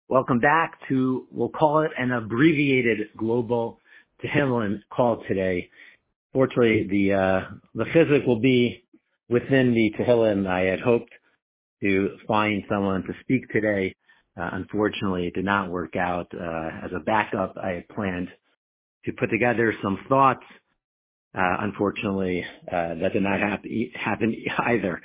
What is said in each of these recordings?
Welcome back to, we'll call it an abbreviated global Tehillim call today. Fortunately, the chizuk will be within the Tehillim. I had hoped to find someone to speak today. Unfortunately, it did not work out. As a backup, I had planned to put together some thoughts. Unfortunately, that did not happen either.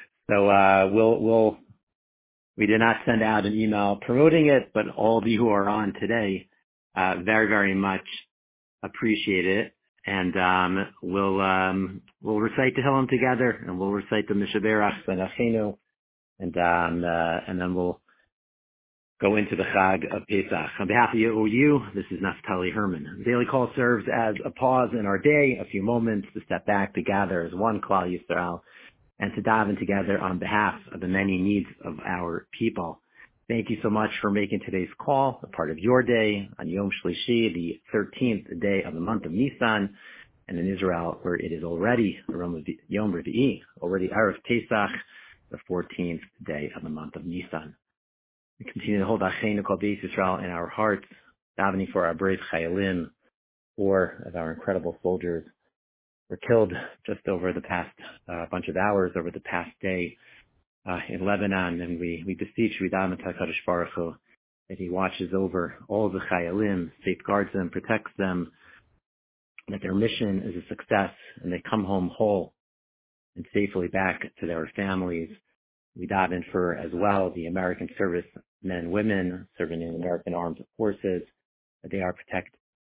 So we did not send out an email promoting it, but all of you who are on today, very, very much appreciate it. And we'll recite the Tehillim together, and we'll recite the Mishaberach Ben Achenu, and then we'll go into the Chag of Pesach. On behalf of OU, this is Naftali Herman. The Daily Call serves as a pause in our day, a few moments to step back, to gather as one Klal Yisrael, and to dive in together on behalf of the many needs of our people. Thank you so much for making today's call a part of your day on Yom Shlishi, the 13th day of the month of Nisan, and in Israel, where it is already Yom Revi'i, already Erev Pesach, the 14th day of the month of Nisan. We continue to hold Achenu Kol Beis Yisrael in our hearts, davening for our brave Chayalim, 4 of our incredible soldiers were killed just over the past bunch of hours, over the past day in Lebanon, and we beseech Vidam and HaKadosh Baruch Hu that He watches over all the Chayalim, safeguards them, protects them, that their mission is a success, and they come home whole and safely back to their families. We dive in for as well the American servicemen and women serving in the American Armed Forces, that they are protected.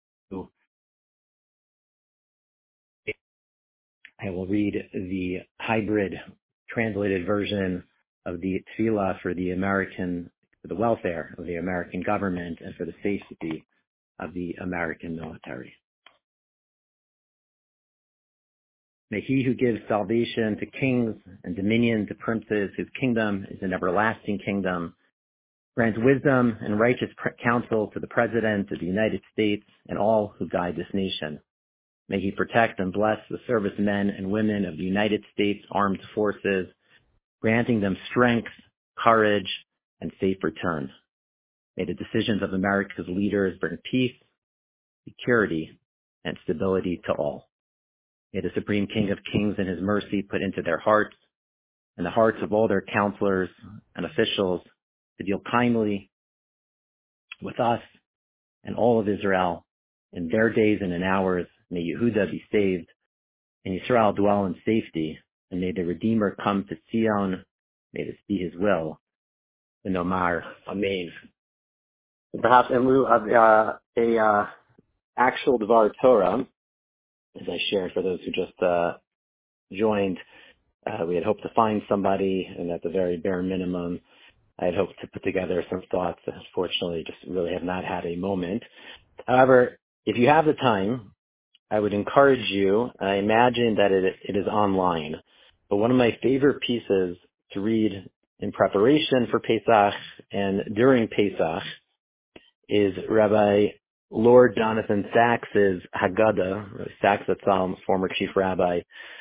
I will read the hybrid translated version of the tefillah for the welfare of the American government and for the safety of the American military. May He who gives salvation to kings and dominion to princes, whose kingdom is an everlasting kingdom, grant wisdom and righteous counsel to the President of the United States and all who guide this nation. May He protect and bless the servicemen and women of the United States Armed Forces, granting them strength, courage, and safe return. May the decisions of America's leaders bring peace, security, and stability to all. May the Supreme King of Kings in His mercy put into their hearts and the hearts of all their counselors and officials to deal kindly with us and all of Israel in their days and in ours. May Yehuda be saved and Yisrael dwell in safety, and may the Redeemer come to Zion. May this be His will. V'nomar Amen. Perhaps in lieu of a actual Dvar Torah, as I shared for those who just joined, we had hoped to find somebody, and at the very bare minimum, I had hoped to put together some thoughts. Unfortunately, just really have not had a moment. However, if you have the time, I would encourage you, I imagine that it is online, but one of my favorite pieces to read in preparation for Pesach and during Pesach is Rabbi Lord Jonathan Sachs's Haggadah, Sachs Atzal, former chief rabbi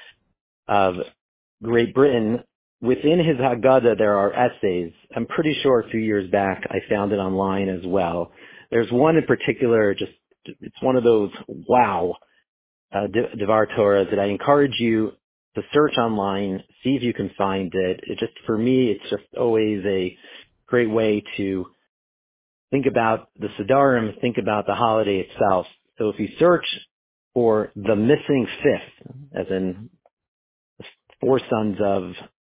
of Great Britain. Within his Haggadah, there are essays. I'm pretty sure a few years back I found it online as well. There's one in particular, it's one of those wow Devar Torahs that I encourage you to search online, see if you can find it. For me, it's just always a great way to think about the Siddharim, think about the holiday itself. So if you search for the missing fifth, as in the 4 sons of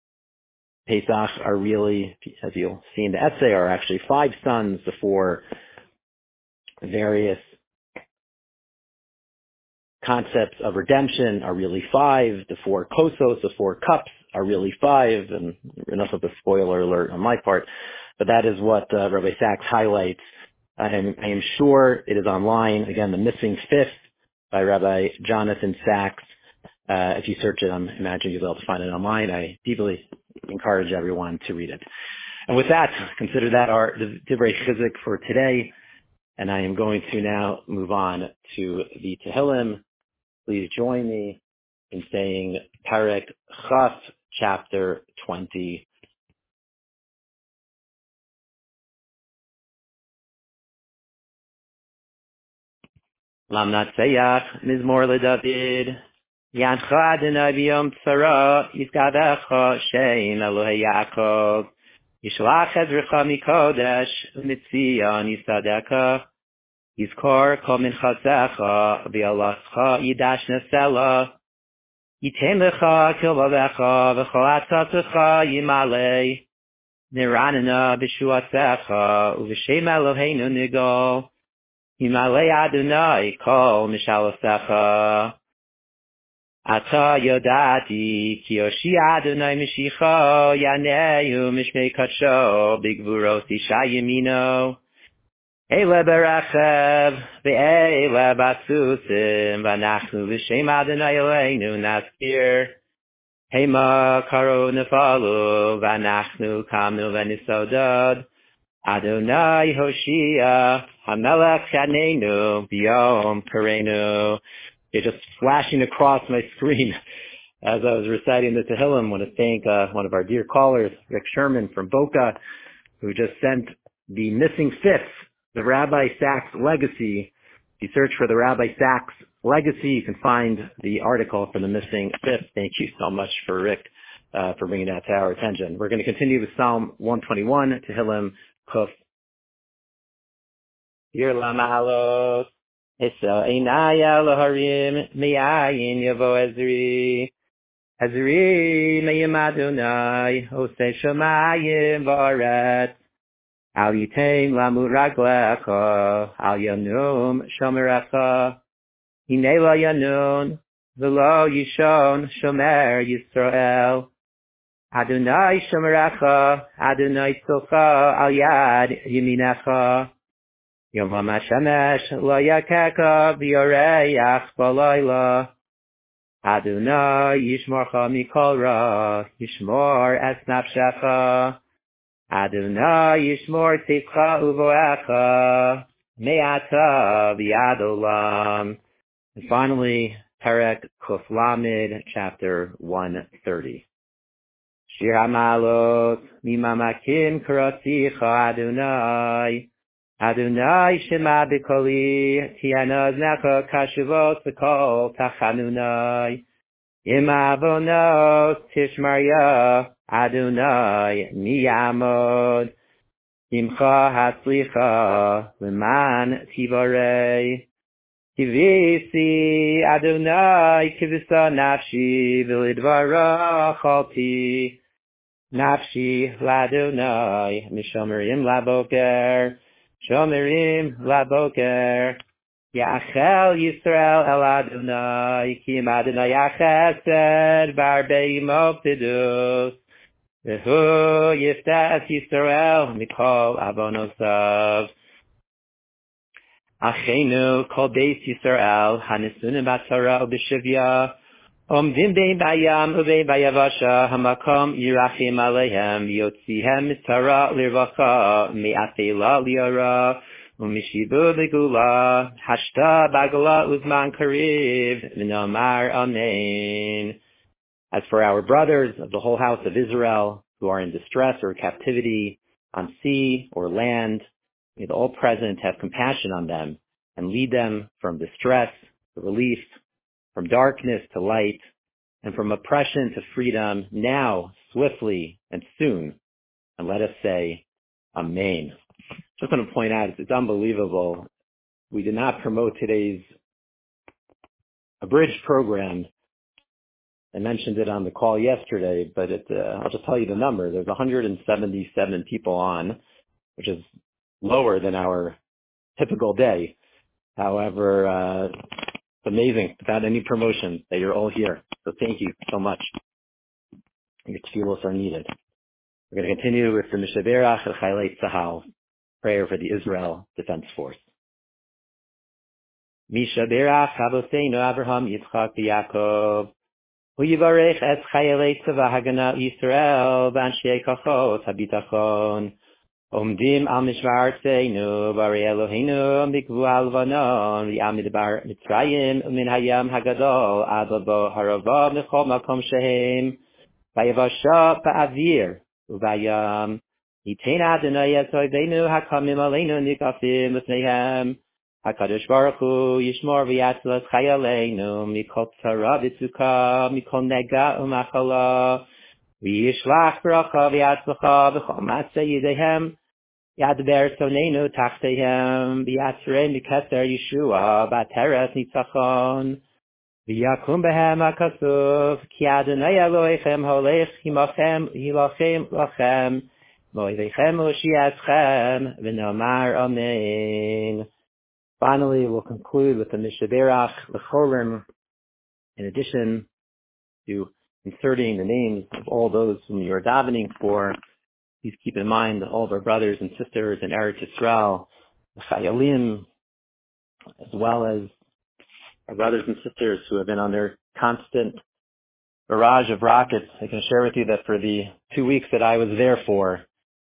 Pesach are really, as you'll see in the essay, are actually 5 sons. The 4 various concepts of redemption are really 5. The 4 kosos, the 4 cups, are really 5. And enough of a spoiler alert on my part, but that is what Rabbi Sachs highlights. I am sure it is online. Again, The Missing Fifth by Rabbi Jonathan Sachs. If you search it, I imagine you'll be able to find it online. I deeply encourage everyone to read it. And with that, consider that our Divrei Chizuk for today. And I am going to now move on to the Tehillim. Please join me in saying Perek Chaf, chapter 20. Lam Natsayach, Mizmor LeDavid. Yancha Adonai B'yom Tzara, Yizgadecha, Shem Elohei Yaakov. Yishlach Ezrecha Mikodesh, U'mitzion Yisadeka. Yizkor Kol Minchasecha, V'yalascha Yidash Nesela. Yitem Lecha Kilvavecha, V'chol Atzatecha Yimalei. Niranana B'shuasecha, U'v'Shem Eloheinu Nigol. Yimalei Adonai Kol Mishalosecha. Ata Yodati, Ki Yoshi Adonai Mishicha, Yanehu Mishmei Kadsho, Bigvuros Isha Yemino. Eile Berechev, Ve'eile Basusim, Vanachnu V'Shem Adonai Eloheinu Naskir. Hema Karo Nefalu, Vanachnu Kamnu V'Nisodod. Adonai Hoshia, Hamelech Chanenu, B'yom Karenu. It's just flashing across my screen as I was reciting the Tehillim. I want to thank one of our dear callers, Rick Sherman from Boca, who just sent the missing fifth, the Rabbi Sachs legacy. If you search for the Rabbi Sachs legacy, you can find the article for the missing fifth. Thank you so much for Rick for bringing that to our attention. We're going to continue with Psalm 121, Tehillim Kuf. Yir Lamalot. Esa einaya laharim miyayin yavo Ezri. Ezri meyim Adonai, osei shamayim v'aretz. Al yitem lamut raglecha, al yanum shomerecha. Hinei lo yanun, v'lo yishon shomer Yisrael. Adonai shomerecha, Adonai tzilcha al yad yiminecha. Yom HaShemesh lo yakeka v'yoreach b'layla. Adonai yishmorcha mikol ra, yishmor es nafshecha. Adonai yishmor tzivcha uvoecha, me'ata v'yad olam. And finally, Perek Kuf Lamed, chapter 130. Shir HaMalot, mimamakim karasicha Adonai. Adonai Shema B'Koli, Tiana Znecha Kashuvot V'Kol Tachanunai. Ima Avonot Tishmarya, Adonai Miyamod. Imcha Hatzlicha, L'man Tivarei. Kivisi Adonai Kivisa Nafshi, V'Lidvara Chalti. Nafshi L'Adonai, Mishomerim Laboker. Shomerim laboker, Yachel Yisrael el Adonai, Kim Adonai Yachesed, Barbei Moptidus, Vehu Yiftas Yisrael, Mikol Abonosav. Achenu Kol Beis Yisrael, Hanisunim Batzara Ubishivya, Omdim Bein Bayam Ubein Bayavasha, Hamakom Yirachim Aleihem, Yotzihem Mitzara Lirvacha, Me'afela Liara, Umishibu Begula, Hashta Bagula Uzman Kariv, Minomar Amen. As for our brothers of the whole house of Israel, who are in distress or captivity, on sea or land, may the All-Present have compassion on them, and lead them from distress to relief, from darkness to light, and from oppression to freedom, now, swiftly, and soon. And let us say, Amen. Just want to point out, it's unbelievable. We did not promote today's abridged program. I mentioned it on the call yesterday, but I'll just tell you the number. There's 177 people on, which is lower than our typical day. However, it's amazing, without any promotion, that you're all here. So thank you so much. Your tefillos are needed. We're going to continue with the Mishaberach El Chaylei Tzahal, prayer for the Israel Defense Force. Mishaberach Avoseinu Avraham Yitzchak Yaakov, Hu Yivarech Es Chaylei Tzava Haganah Yisrael V'Anshei Kachot HaBitachon, Omdim al mishvar artzeinu, bari Eloheinu, mikvu al vanon, v'yamid bar Mitzrayim, min hayam hagadol, ad labo harava, michol makom shehem, v'yavasha ba'avir, u'vayam, yitain Adonai es oiveinu, hakamim aleinu nikafim l'sneihem, HaKadosh Baruch Hu Yishmor v'yatzlas chayaleinu mikol tzara v'tzuka mikol nega u'machala v'yishlach bracha v'yatzlacha v'chol matzeh yidehem yadber sonenu tachtehem v'yatzrei mikeser Yeshua b'ateres nitzachon v'yakum behem hakasuv ki Adonai Elohechem holech himachem hilachem lachem mo'ivechem u'shiatzchem v'nomar amen. Finally, we'll conclude with the Mishaberach L'cholim. In addition to inserting the names of all those whom you are davening for, please keep in mind all of our brothers and sisters in Eretz Yisrael, the Chayalim, as well as our brothers and sisters who have been under constant barrage of rockets. I can share with you that for the 2 weeks that I was there for,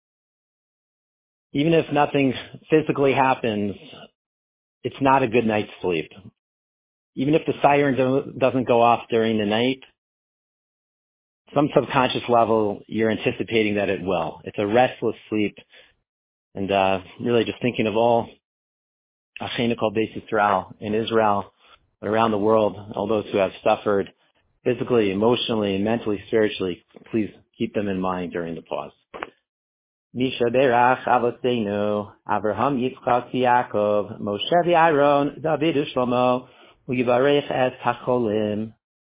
even if nothing physically happens, it's not a good night's sleep. Even if the siren doesn't go off during the night, some subconscious level, you're anticipating that it will. It's a restless sleep. And really just thinking of all Achenu Kol Beis Yisrael in Israel, but around the world, all those who have suffered physically, emotionally, mentally, spiritually, please keep them in mind during the pause. Mishaberach Avoteinu, Avraham Yitzchak Yaakov, Moshe v'Aaron, David u'Shlomo, u'yivarech es hacholim.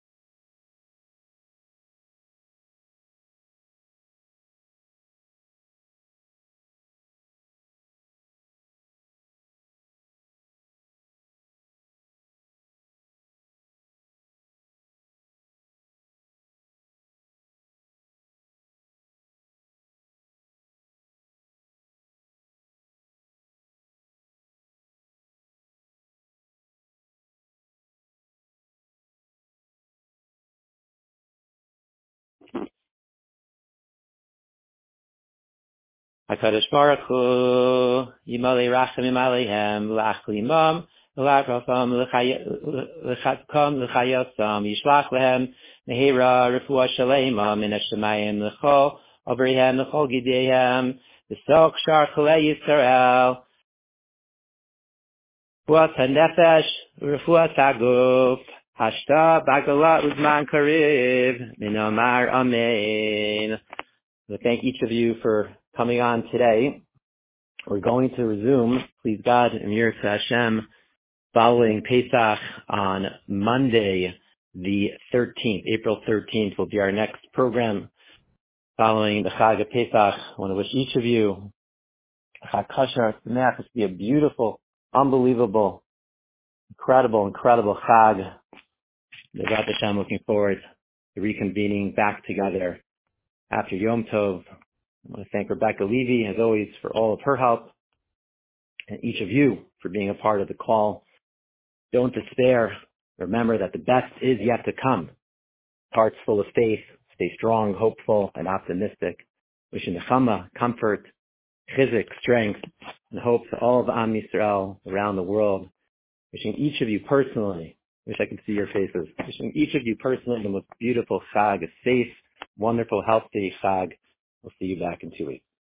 HaKadosh Baruch Hu, Yimali Rachem Imalihem, L'achlimam, L'achrafam, L'chatkom, L'chayosam, Yishlach Lehem, Nehira, Refuah Shalema, Min HaShemayim, L'chol, Obrihem, L'chol Gidehem, L'sok Shar Chalei Yisrael, Refuah HaNefesh, Refuah HaGuf, Hashta, Bagala, Uzman Kariv, Min Omar Amen. So thank each of you for coming on today. We're going to resume, please God, Emir Hashem, following Pesach on Monday, the 13th. April 13th will be our next program following the Chag of Pesach. I want to wish each of you Chag Kosher Sameach. This will be a beautiful, unbelievable, incredible Chag. B'ezrat Hashem, looking forward to reconvening back together after Yom Tov. I want to thank Rebecca Levy, as always, for all of her help, and each of you for being a part of the call. Don't despair. Remember that the best is yet to come. Hearts full of faith. Stay strong, hopeful, and optimistic. Wishing nechama, comfort, chizik, strength, and hope to all of Am Yisrael around the world. Wishing each of you personally, wish I could see your faces, wishing each of you personally the most beautiful Chag, a safe, wonderful, healthy Chag. We'll see you back in 2 weeks.